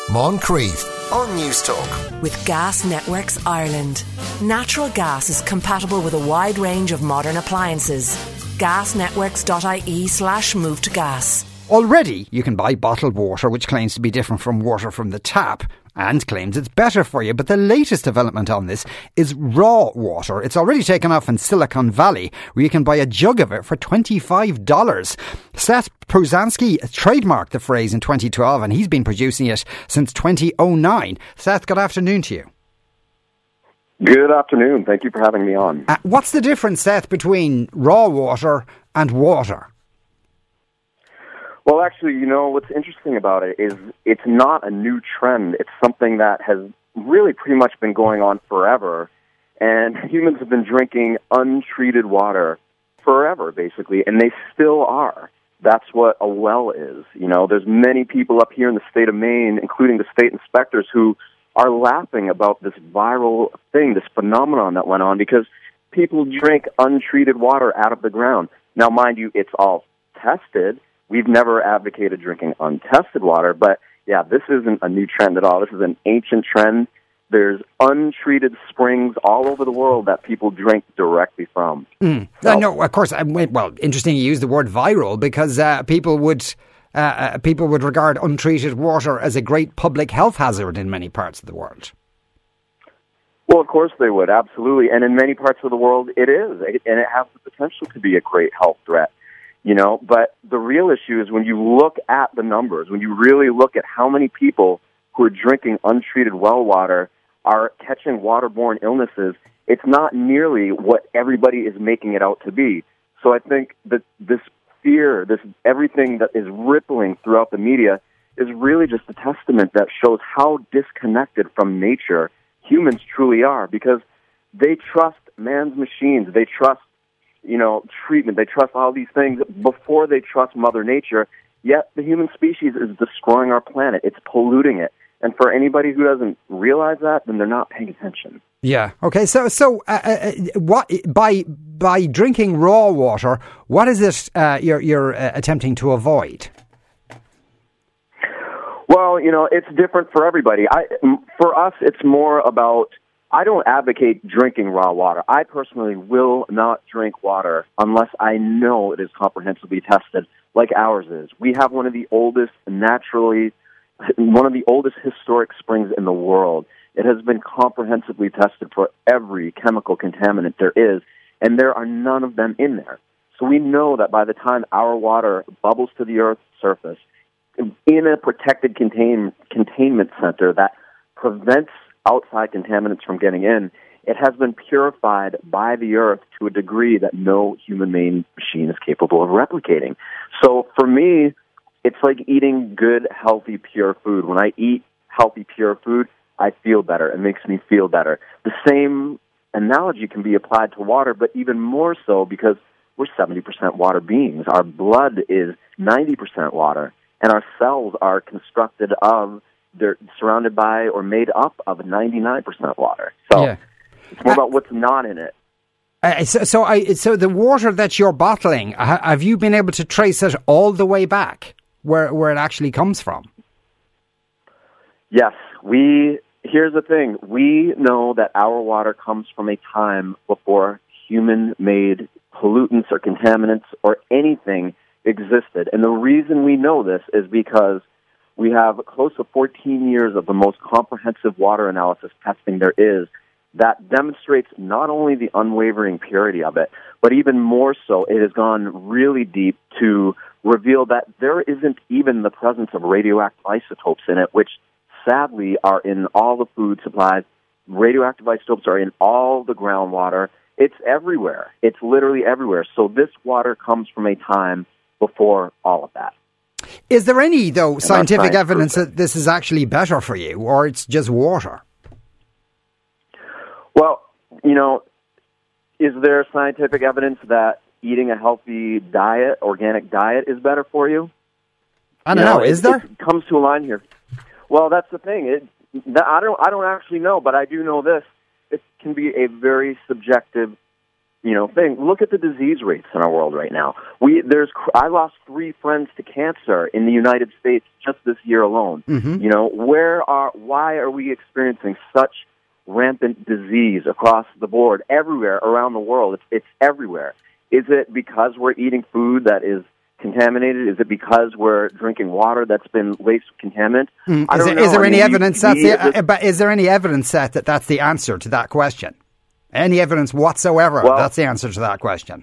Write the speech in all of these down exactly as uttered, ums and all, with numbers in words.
Moncrief on News Talk. With Gas Networks Ireland. Natural gas is compatible with a wide range of modern appliances. gasnetworks.ie slash move to gas. Already, you can buy bottled water, which claims to be different from water from the tap and claims it's better for you. But the latest development on this is raw water. It's already taken off in Silicon Valley, where you can buy a jug of it for twenty-five dollars. Seth Pruzansky trademarked the phrase in twenty twelve, and he's been producing it since two thousand nine. Seth, good afternoon to you. Good afternoon. Thank you for having me on. Uh, what's the difference, Seth, between raw water and water? Well, actually, you know, what's interesting about it is it's not a new trend. It's something that has really pretty much been going on forever. And humans have been drinking untreated water forever, basically, and they still are. That's what a well is. You know, there's many people up here in the state of Maine, including the state inspectors, who are laughing about this viral thing, this phenomenon that went on, because people drink untreated water out of the ground. Now, mind you, it's all tested. We've never advocated drinking untested water, but yeah, this isn't a new trend at all. This is an ancient trend. There's untreated springs all over the world that people drink directly from. Mm. So, uh, no, of course. Well, interesting you use the word viral, because uh, people would uh, uh, people would regard untreated water as a great public health hazard in many parts of the world. Well, of course they would, absolutely. And in many parts of the world, it is, and it has the potential to be a great health threat. You know, but the real issue is when you look at the numbers, when you really look at how many people who are drinking untreated well water are catching waterborne illnesses, it's not nearly what everybody is making it out to be. So I think that this fear, this everything that is rippling throughout the media is really just a testament that shows how disconnected from nature humans truly are, because they trust man's machines, they trust you know, treatment. They trust all these things before they trust Mother Nature, yet the human species is destroying our planet. It's polluting it. And for anybody who doesn't realize that, then they're not paying attention. Yeah. Okay. So, so uh, uh, what by by drinking raw water, what is it uh, you're you're uh, attempting to avoid? Well, you know, it's different for everybody. I, for us, it's more about. I don't advocate drinking raw water. I personally will not drink water unless I know it is comprehensively tested, like ours is. We have one of the oldest naturally, one of the oldest historic springs in the world. It has been comprehensively tested for every chemical contaminant there is, and there are none of them in there. So we know that by the time our water bubbles to the Earth's surface, in a protected contain, containment center that prevents outside contaminants from getting in, it has been purified by the earth to a degree that no human-made machine is capable of replicating. So for me, it's like eating good, healthy, pure food. When I eat healthy, pure food, I feel better. It makes me feel better. The same analogy can be applied to water, but even more so because we're seventy percent water beings. Our blood is ninety percent water, and our cells are constructed of they're surrounded by or made up of ninety-nine percent water. So yeah. It's more about what's not in it. Uh, so, so, I, so the water that you're bottling, ha, have you been able to trace it all the way back where where it actually comes from? Yes. We. Here's the thing. We know that our water comes from a time before human-made pollutants or contaminants or anything existed. And the reason we know this is because we have close to fourteen years of the most comprehensive water analysis testing there is that demonstrates not only the unwavering purity of it, but even more so, it has gone really deep to reveal that there isn't even the presence of radioactive isotopes in it, which sadly are in all the food supplies. Radioactive isotopes are in all the groundwater. It's everywhere. It's literally everywhere. So this water comes from a time before all of that. Is there any, though, scientific evidence that this is actually better for you, or it's just water? Well, you know, is there scientific evidence that eating a healthy diet, organic diet, is better for you? I don't you know, know. Is it, there? It comes to a line here. Well, that's the thing. It, I don't. I don't actually know, but I do know this. It can be a very subjective you know, thing. Look at the disease rates in our world right now. We there's I lost three friends to cancer in the United States just this year alone. Mm-hmm. You know, where are why are we experiencing such rampant disease across the board, everywhere around the world? It's, it's everywhere. Is it because we're eating food that is contaminated? Is it because we're drinking water that's been laced with contaminant? Mm. I Is, don't there, know. is there I any mean, evidence we, that's we, the, uh, but is there any evidence that, that that's the answer to that question? Any evidence whatsoever well, that's the answer to that question?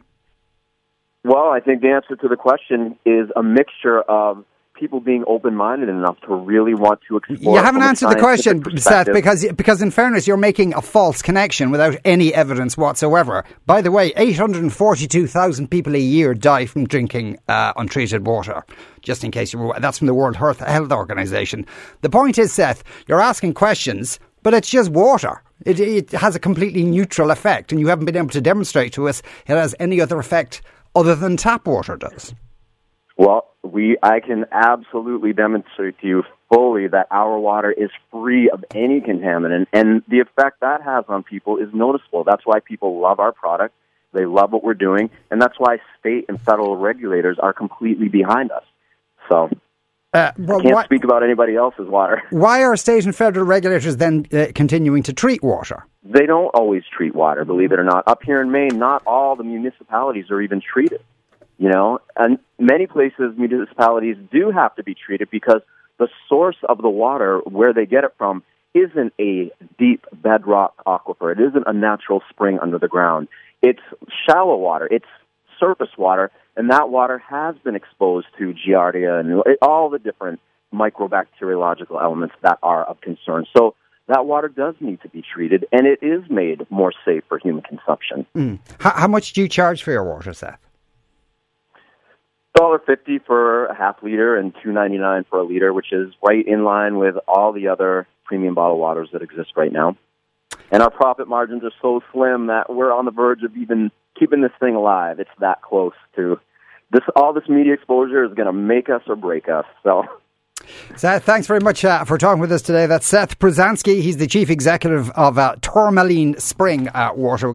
Well, I think the answer to the question is a mixture of people being open-minded enough to really want to explore. You haven't answered the question, Seth, because because in fairness, you're making a false connection without any evidence whatsoever. By the way, eight hundred forty-two thousand people a year die from drinking uh, untreated water. Just in case you were, that's from the World Health Organization. The point is, Seth, you're asking questions, but it's just water. It, it has a completely neutral effect, and you haven't been able to demonstrate to us it has any other effect other than tap water does. Well, we I can absolutely demonstrate to you fully that our water is free of any contaminant, and the effect that has on people is noticeable. That's why people love our product. They love what we're doing, and that's why state and federal regulators are completely behind us. So uh, well, I can't why, speak about anybody else's water. Why are state and federal regulators then uh, continuing to treat water? They don't always treat water, believe it or not. Up here in Maine, not all the municipalities are even treated. You know, and many places, municipalities do have to be treated because the source of the water, where they get it from, isn't a deep bedrock aquifer. It isn't a natural spring under the ground. It's shallow water. It's surface water, and that water has been exposed to Giardia and all the different microbacteriological elements that are of concern. So that water does need to be treated, and it is made more safe for human consumption. Mm. How, how much do you charge for your water, Seth? one dollar fifty for a half liter and two ninety-nine for a liter, which is right in line with all the other premium bottled waters that exist right now. And our profit margins are so slim that we're on the verge of even keeping this thing alive. It's that close to this. All this media exposure is going to make us or break us. So, Seth, thanks very much uh, for talking with us today. That's Seth Pruzansky. He's the chief executive of uh, Tourmaline Spring uh, Water.